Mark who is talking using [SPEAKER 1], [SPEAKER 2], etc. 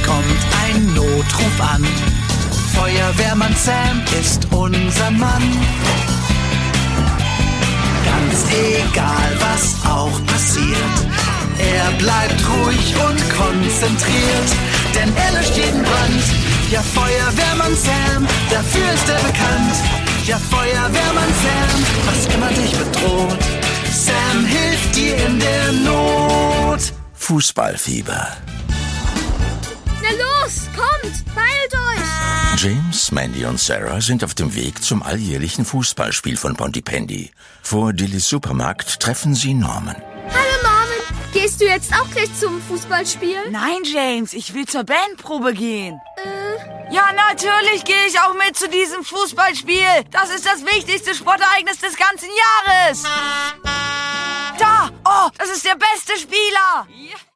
[SPEAKER 1] kommt ein Notruf an. Feuerwehrmann Sam ist unser Mann. Ganz egal, was auch passiert, er bleibt ruhig und konzentriert, denn er löscht jeden Brand. Ja, Feuerwehrmann Sam, dafür ist er bekannt. Ja, Feuerwehrmann Sam, was immer dich bedroht, Sam hilft dir in der Not.
[SPEAKER 2] Fußballfieber.
[SPEAKER 3] Na los, kommt, beeilt euch!
[SPEAKER 2] James, Mandy und Sarah sind auf dem Weg zum alljährlichen Fußballspiel von Pontypandy. Vor Dillys Supermarkt treffen sie Norman.
[SPEAKER 3] Hallo Norman, gehst du jetzt auch gleich zum Fußballspiel?
[SPEAKER 4] Nein, James, ich will zur Bandprobe gehen. Ja, natürlich gehe ich auch mit zu diesem Fußballspiel. Das ist das wichtigste Sportereignis des ganzen Jahres. Da, oh, das ist der beste Spieler.